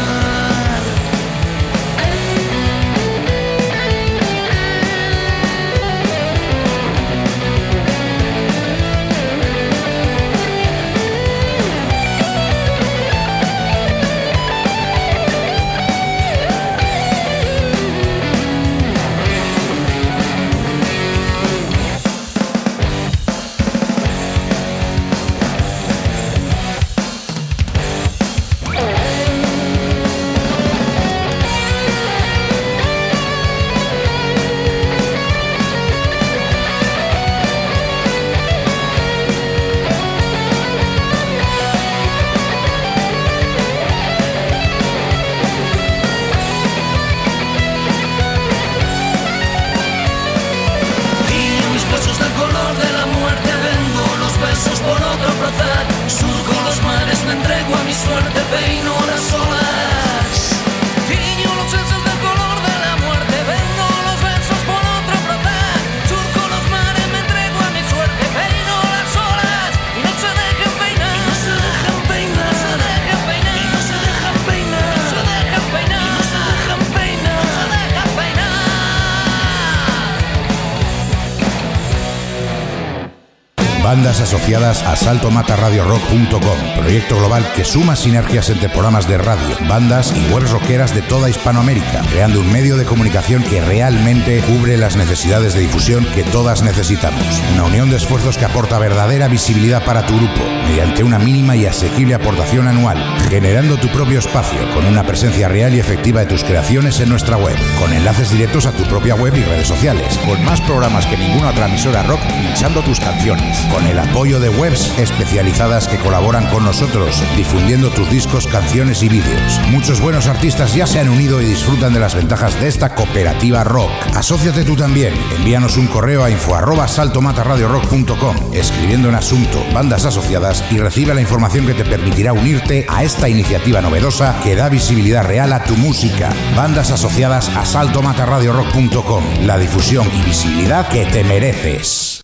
Speaker 5: Bandas asociadas a salto mata radio rock punto com, proyecto global que suma sinergias entre programas de radio, bandas y webs rockeras de toda Hispanoamérica, creando un medio de comunicación que realmente cubre las necesidades de difusión que todas necesitamos. Una unión de esfuerzos que aporta verdadera visibilidad para tu grupo, mediante una mínima y asequible aportación anual, generando tu propio espacio con una presencia real y efectiva de tus creaciones en nuestra web, con enlaces directos a tu propia web y redes sociales,
Speaker 3: Con más programas que ninguna otra emisora rock pinchando tus canciones.
Speaker 5: con el apoyo de webs especializadas que colaboran con nosotros, difundiendo tus discos, canciones y vídeos. Muchos buenos artistas ya se han unido y disfrutan de las ventajas de esta cooperativa rock. Asóciate tú también. Envíanos un correo a info arroba salto mata radio rock punto com, escribiendo en asunto bandas asociadas, y recibe la información que te permitirá unirte a esta iniciativa novedosa que da visibilidad real a tu música. Bandas asociadas a salto mata radio rock punto com, la difusión y visibilidad que te mereces.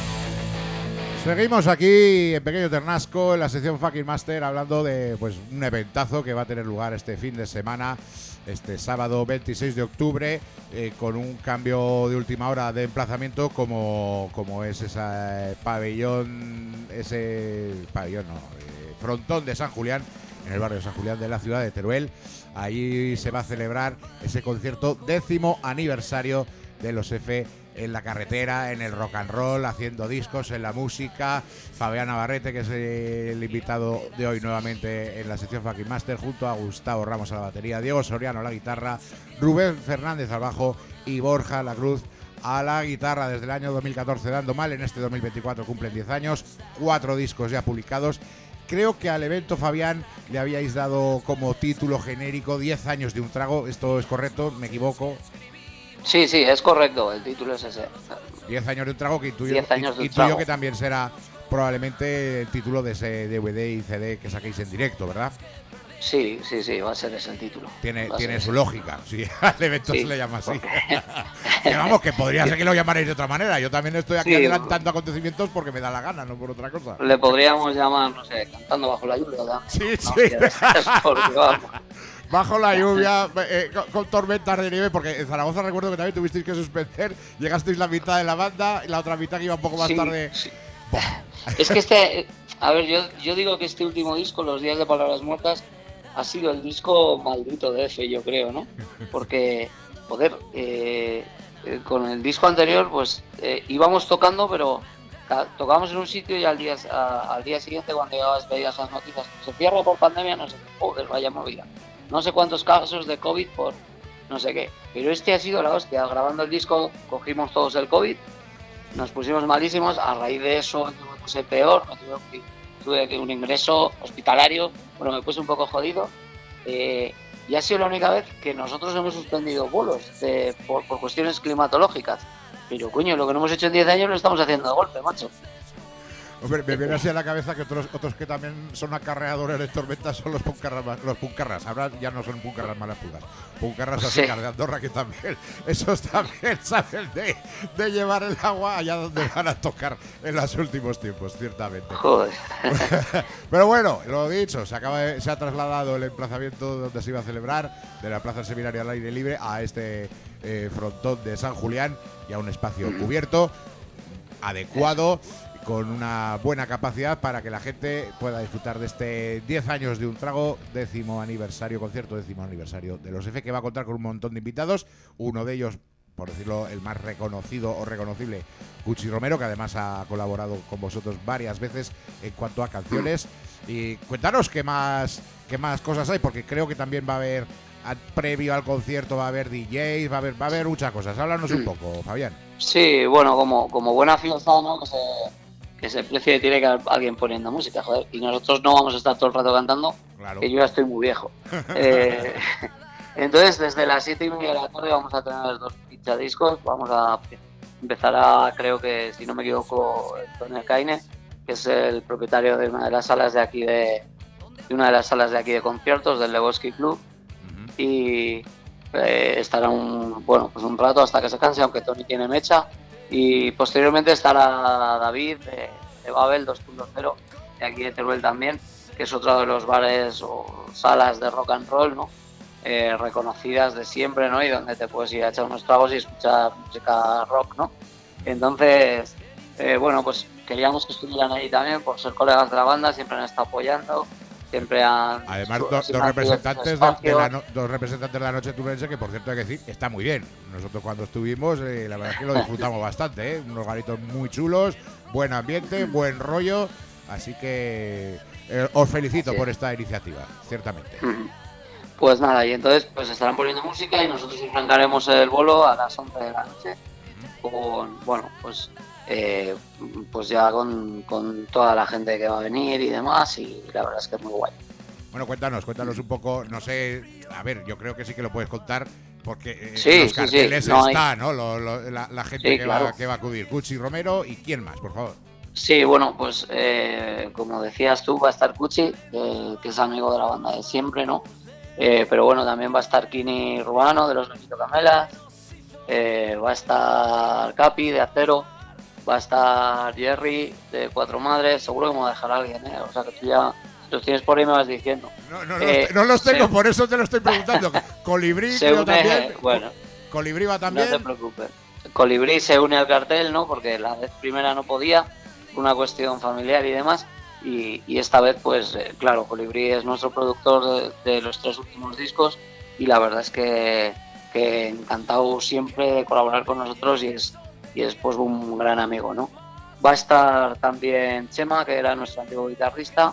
Speaker 3: Seguimos aquí en Pequeño Ternasco, en la sección Fucking Master, hablando de pues un eventazo que va a tener lugar este fin de semana, este sábado veintiséis de octubre, eh, con un cambio de última hora de emplazamiento, como, como es ese pabellón, ese pabellón, no, eh, frontón de San Julián, en el barrio de San Julián de la ciudad de Teruel. Allí se va a celebrar ese concierto décimo aniversario de los F en la carretera, en el rock and roll, haciendo discos, en la música. Fabián Navarrete, que es el invitado de hoy nuevamente en la sección Fucking Master, junto a Gustavo Ramos a la batería, Diego Soriano a la guitarra, Rubén Fernández al bajo y Borja La Cruz a la guitarra. Desde el año dos mil catorce dando mal, en este dos mil veinticuatro cumplen diez años, cuatro discos ya publicados. Creo que al evento, Fabián, le habíais dado como título genérico diez años de un trago. ¿Esto es correcto? ¿Me equivoco?
Speaker 9: Sí, sí, es correcto, el título es ese.
Speaker 3: diez años de un trago, que intuyo,
Speaker 9: diez años de un
Speaker 3: intuyo
Speaker 9: trago.
Speaker 3: que también será probablemente el título de ese D V D y C D que saquéis en directo, ¿verdad?
Speaker 9: Sí, sí, sí, va a ser ese el título.
Speaker 3: Tiene,
Speaker 9: Va a
Speaker 3: tiene
Speaker 9: ser
Speaker 3: su
Speaker 9: ese.
Speaker 3: lógica, sí, al evento
Speaker 9: Sí,
Speaker 3: se le llama así.
Speaker 9: porque-
Speaker 3: Que vamos, que podría ser que lo llamarais de otra manera. Yo también estoy aquí
Speaker 9: Sí,
Speaker 3: adelantando acontecimientos porque me da la gana, no por otra cosa.
Speaker 9: Le podríamos llamar, no sé, cantando bajo la lluvia, ¿verdad?
Speaker 3: Sí,
Speaker 9: No,
Speaker 3: sí.
Speaker 9: ya ves, porque vamos.
Speaker 3: Bajo la lluvia, eh, con, con tormentas de nieve, porque en Zaragoza recuerdo que también tuvisteis que suspender, llegasteis la mitad de la banda y la otra mitad que iba un poco más
Speaker 9: Sí,
Speaker 3: tarde.
Speaker 9: sí.
Speaker 3: Buah.
Speaker 9: Es que este, a ver, yo, yo digo que este último disco, Los Días de Palabras Muertas, ha sido el disco maldito de F, yo creo, ¿no? Porque joder, eh, eh, con el disco anterior, pues eh, íbamos tocando, pero ca- tocábamos en un sitio y al día, a- al día siguiente, cuando llegabas, veías las noticias, se cierra por pandemia, no sé qué, joder, vaya movida. No sé cuántos casos de COVID por no sé qué. Pero este ha sido la hostia. Grabando el disco, cogimos todos el COVID, nos pusimos malísimos. A raíz de eso, yo me puse peor, me tuve, tuve que un ingreso hospitalario, bueno, me puse un poco jodido. Eh, y ha sido la única vez que nosotros hemos suspendido vuelos de, por, por cuestiones climatológicas. Pero coño, lo que no hemos hecho en diez años lo estamos haciendo de golpe, macho.
Speaker 3: Hombre, me viene así a la cabeza que otros otros que también son acarreadores de tormentas son los puncarras, los puncarras. Ahora ya no son puncarras malas pulgas. Puncarras así
Speaker 9: Sí.
Speaker 3: de Andorra, que también, esos también saben de, de llevar el agua allá donde van a tocar en los últimos tiempos, ciertamente.
Speaker 9: Joder.
Speaker 3: Pero bueno, lo dicho, se acaba de- se ha trasladado el emplazamiento donde se iba a celebrar, de la Plaza Seminaria al aire libre a este eh, frontón de San Julián, y a un espacio cubierto, adecuado, con una buena capacidad para que la gente pueda disfrutar de este diez años de un trago, décimo aniversario, concierto décimo aniversario de los F, que va a contar con un montón de invitados, uno de ellos, por decirlo, el más reconocido o reconocible, Cuchi Romero, que además ha colaborado con vosotros varias veces en cuanto a canciones. Y cuéntanos qué más, qué más cosas hay, porque creo que también va a haber, a- previo al concierto, va a haber D Js, va a haber, va a haber muchas cosas. Háblanos un poco, Fabián.
Speaker 9: Sí, bueno, como, como buena fiesta, ¿no? Que se, que se precie que tiene que haber alguien poniendo música, joder. Y nosotros no vamos a estar todo el rato cantando,
Speaker 3: Claro.
Speaker 9: que yo ya estoy muy viejo. Eh, entonces, desde las siete y media de la tarde vamos a tener dos pinchadiscos. Vamos a empezar a, creo que, si no me equivoco, Tony Caine, que es el propietario de una de las salas de aquí de, de una de las salas de aquí de conciertos del Lebowski Club. Y eh, estará un bueno pues un rato hasta que se canse, aunque Tony tiene mecha, y posteriormente estará David de, de Babel dos punto cero, de aquí de Teruel también, que es otro de los bares o salas de rock and roll, ¿no? Eh, reconocidas de siempre, ¿no? Y donde te puedes ir a echar unos tragos y escuchar música rock, ¿no? Entonces, eh, bueno, pues queríamos que estuvieran ahí también por ser colegas de la banda, siempre han estado apoyando, siempre han...
Speaker 3: Además,
Speaker 9: su-
Speaker 3: do-
Speaker 9: siempre
Speaker 3: dos,
Speaker 9: han
Speaker 3: representantes
Speaker 9: sido
Speaker 3: de, de
Speaker 9: espacio.
Speaker 3: la no- dos representantes de la noche turense, que por cierto hay que decir, está muy bien. Nosotros cuando estuvimos, eh, la verdad es que lo disfrutamos bastante, ¿eh? Unos garitos muy chulos, buen ambiente, buen rollo. Así que eh, os felicito
Speaker 9: Sí.
Speaker 3: por esta iniciativa, ciertamente.
Speaker 9: Ujú. Pues nada, y entonces pues estarán poniendo música y nosotros arrancaremos el bolo a las once de la noche con, bueno, pues eh, pues ya con, con toda la gente que va a venir y demás, y la verdad es que es muy guay.
Speaker 3: Bueno, cuéntanos, cuéntanos un poco, no sé, a ver, yo creo que sí que lo puedes contar, porque eh,
Speaker 9: Sí,
Speaker 3: en los
Speaker 9: sí,
Speaker 3: carteles
Speaker 9: sí, no hay-
Speaker 3: está, ¿no? Lo- lo- la, la gente
Speaker 9: Sí,
Speaker 3: que,
Speaker 9: claro.
Speaker 3: va, que va a acudir. Cuchi Romero y quién más, por favor.
Speaker 9: Sí, bueno, pues eh, como decías tú, va a estar Cuchi, eh, que es amigo de la banda de siempre, ¿no? Eh, pero bueno, también va a estar Kini Ruano de los Benito Camelas, eh, va a estar Capi de Acero, va a estar Jerry de Cuatro Madres, seguro que me va a dejar alguien, ¿eh? O sea que tú ya, si los tienes por ahí me vas diciendo.
Speaker 3: No, no,
Speaker 9: Eh,
Speaker 3: los, no los tengo,
Speaker 9: se-
Speaker 3: por eso te lo estoy preguntando. Colibrí,
Speaker 9: Se
Speaker 3: creo
Speaker 9: une,
Speaker 3: también.
Speaker 9: bueno,
Speaker 3: Colibrí va
Speaker 9: no
Speaker 3: también.
Speaker 9: te preocupes. Colibrí se une al cartel, ¿no? Porque la vez primera no podía, por una cuestión familiar y demás. Y, y esta vez, pues, eh, claro, Colibrí es nuestro productor de, de los tres últimos discos. Y la verdad es que, que encantado siempre de colaborar con nosotros y es, y es pues un gran amigo, ¿no? Va a estar también Chema, que era nuestro antiguo guitarrista.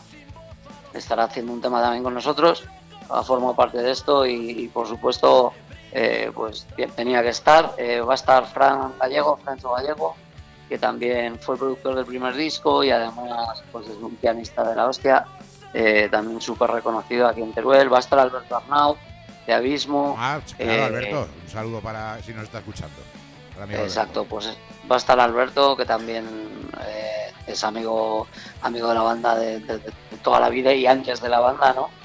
Speaker 9: Estará haciendo un tema también con nosotros. Ha formado parte de esto y, y por supuesto, eh, pues bien, tenía que estar. Eh, va a estar Fran Gallego, Francho Gallego, que también fue productor del primer disco y además pues es un pianista de la hostia, eh, también súper reconocido aquí en Teruel. Va a estar Alberto Arnau, de Abismo.
Speaker 3: Ah, claro,
Speaker 9: eh,
Speaker 3: Alberto. Un saludo para si nos está escuchando. Para amigo
Speaker 9: Exacto, pues va a estar Alberto, que también eh, es amigo amigo de la banda de, de- de toda la vida y antes de la banda, ¿no?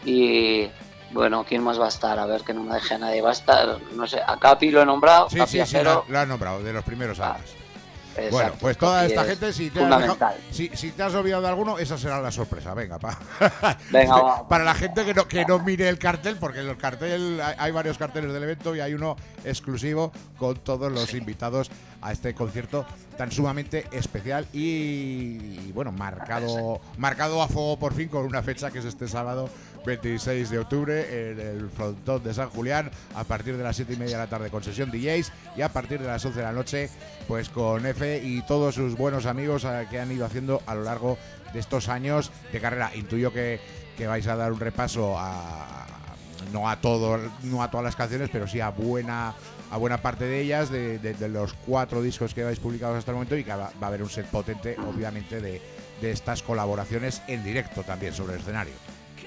Speaker 9: Y bueno, ¿quién más va a estar? A ver, que no me deje a nadie. Va a estar, no sé, a Capi lo he nombrado,
Speaker 3: Sí,
Speaker 9: Capi
Speaker 3: sí, sí,
Speaker 9: Acero.
Speaker 3: lo, lo has nombrado, de los primeros
Speaker 9: Ah,
Speaker 3: años.
Speaker 9: Exacto,
Speaker 3: Bueno, pues toda
Speaker 9: Capi
Speaker 3: esta
Speaker 9: es
Speaker 3: gente, si te, has dejado-
Speaker 9: fundamental.
Speaker 3: si, si te has olvidado de alguno, esa será la sorpresa. Venga, pa.
Speaker 9: Venga, va.
Speaker 3: Para la gente que no, que no mire el cartel, porque en el cartel hay, hay varios carteles del evento y hay uno exclusivo con todos los invitados a este concierto tan sumamente especial y, y, bueno, marcado, marcado a fuego por fin con una fecha que es este sábado veintiséis de octubre en el frontón de San Julián, a partir de las siete y media de la tarde con sesión D Js y a partir de las once de la noche pues con F y todos sus buenos amigos eh, que han ido haciendo a lo largo de estos años de carrera. Intuyo que, que vais a dar un repaso a no a todo, no a todas las canciones, pero sí a buena a buena parte de ellas, de, de, de los cuatro discos que habéis publicado hasta el momento, y que va, va a haber un set potente, obviamente, de, de estas colaboraciones en directo también sobre el escenario.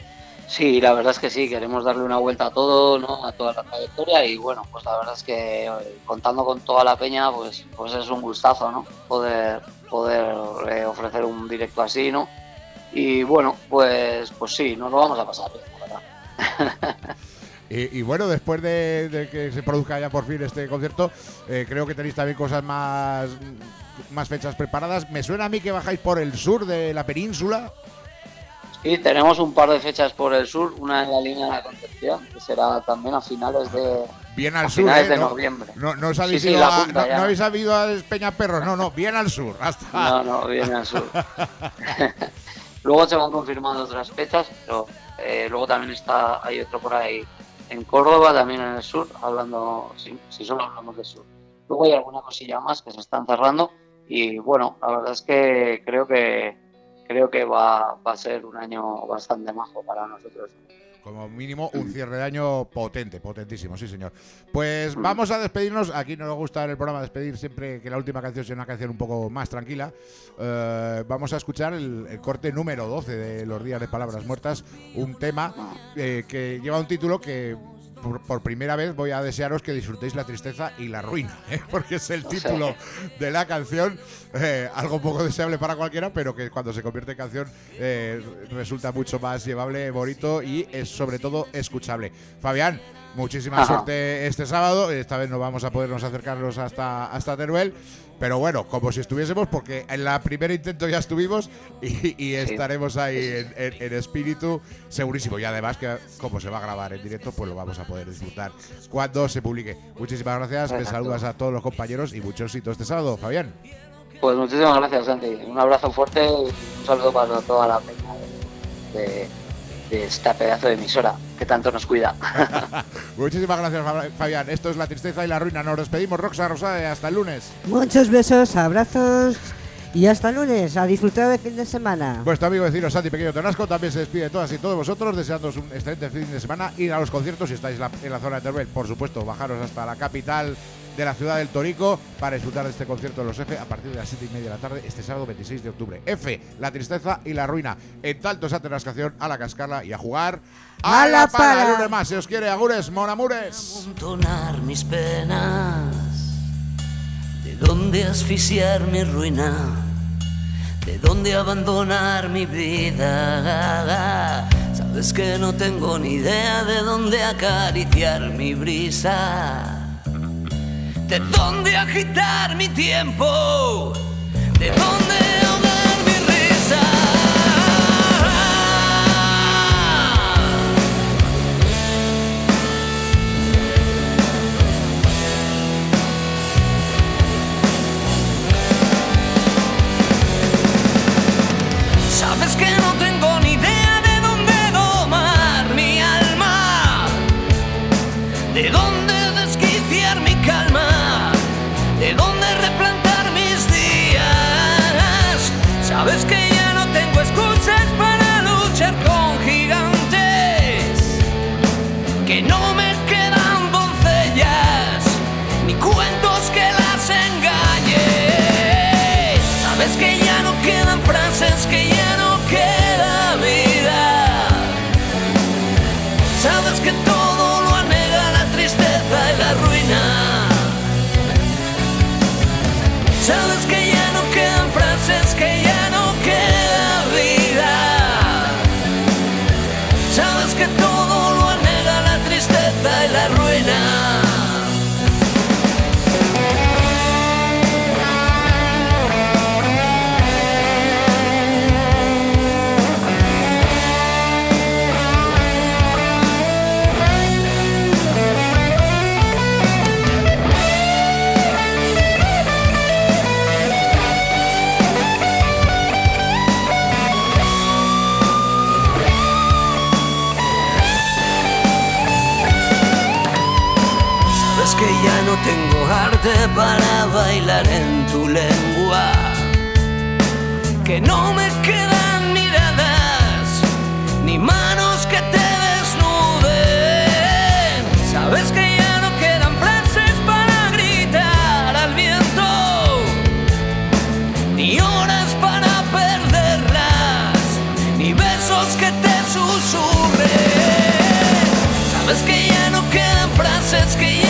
Speaker 9: Sí, la verdad es que sí, queremos darle una vuelta a todo, ¿no? A toda la trayectoria, y bueno, pues la verdad es que eh, contando con toda la peña, pues pues es un gustazo, ¿no? Poder poder eh, ofrecer un directo así, ¿no? Y bueno, pues pues sí, nos lo vamos a pasar bien, la verdad.
Speaker 3: y, y bueno, después de, de que se produzca ya por fin este concierto, eh, creo que tenéis también cosas más más fechas preparadas. Me suena a mí que bajáis por el sur de la península.
Speaker 9: Sí, tenemos un par de fechas por el sur, una en la línea de la Concepción, que será también a finales de,
Speaker 3: bien al
Speaker 9: a
Speaker 3: sur,
Speaker 9: finales
Speaker 3: ¿eh?
Speaker 9: de
Speaker 3: no,
Speaker 9: noviembre.
Speaker 3: No, no os habéis
Speaker 9: sí, sí,
Speaker 3: ido
Speaker 9: la
Speaker 3: a,
Speaker 9: punta,
Speaker 3: no,
Speaker 9: ya.
Speaker 3: no habéis ido a Peñaperros, no, no, bien al sur. Hasta...
Speaker 9: No, no, bien al sur. Luego se van confirmando otras fechas, pero eh, luego también está hay otro por ahí en Córdoba, también en el sur, hablando, si, si solo hablamos del sur. Luego hay alguna cosilla más que se están cerrando y bueno, la verdad es que creo que creo que va, va a ser un año bastante majo para nosotros.
Speaker 3: Como mínimo un cierre de año potente, potentísimo, sí señor. Pues vamos a despedirnos. Aquí nos gusta en el programa despedir siempre que la última canción sea una canción un poco más tranquila. Uh, vamos a escuchar el, el corte número doce de Los Días de Palabras Muertas, un tema eh, que lleva un título que por, por primera vez voy a desearos que disfrutéis la tristeza y la ruina, ¿eh? Porque es el título de la canción, eh, algo poco deseable para cualquiera, pero que cuando se convierte en canción eh, resulta mucho más llevable, bonito y es sobre todo escuchable. Fabián, muchísima Ajá. suerte este sábado. Esta vez no vamos a podernos acercarnos hasta, hasta Teruel, pero bueno, como si estuviésemos, porque en la primer intento ya estuvimos y, y estaremos ahí en, en, en espíritu segurísimo. Y además que como se va a grabar en directo, pues lo vamos a poder disfrutar cuando se publique. Muchísimas gracias, me saludas a todos los compañeros y mucho éxito este sábado, Fabián.
Speaker 9: Pues muchísimas gracias, Santi. Un abrazo fuerte y un saludo para toda la peña de, de, de esta pedazo de emisora que tanto nos cuida.
Speaker 3: Muchísimas gracias, Fabián. Esto es La Tristeza y la Ruina. Nos despedimos, Roxa Rosade. Hasta el lunes.
Speaker 1: Muchos besos, abrazos y hasta el lunes. A disfrutar del fin de semana.
Speaker 3: Vuestro amigo vecino Santi Pequeño Tonasco también se despide de todas y todos vosotros, deseándoos un excelente fin de semana. Ir a los conciertos si estáis en la zona de Teruel, por supuesto, bajaros hasta la capital de la ciudad del Torico para disfrutar de este concierto de los F a partir de las siete y media de la tarde este sábado veintiséis de octubre. F, La Tristeza y la Ruina. En Talto esa Rascación, a la cascarla y a jugar a, a la pala. El lunes más, se os quiere, agures, monamures.
Speaker 6: Amontonar mis penas, de dónde asfixiar mi ruina, de dónde abandonar mi vida. Sabes que no tengo ni idea de dónde acariciar mi brisa, de dónde agitar mi tiempo, de dónde ahogar mi risa. Sabes que no tengo ni idea de dónde domar mi alma, de dónde desquiciar mi calma, de dónde replantar mis días. Sabes que ya no tengo excusas para luchar con gigantes, que no me quedan doncellas ni cuentos que las engañen. Sabes que ya no quedan frases, que ya no queda vida. Sabes que todo lo anega la tristeza y la ruina. Sabes que ya no quedan frases, que ya no queda vida. Sabes que todo lo anega la tristeza y la ruina. no tengo arte para bailar en tu lengua, que no me quedan miradas ni manos que te desnuden. Sabes que ya no quedan frases para gritar al viento, ni horas para perderlas, ni besos que te susurren. Sabes que ya no quedan frases, que ya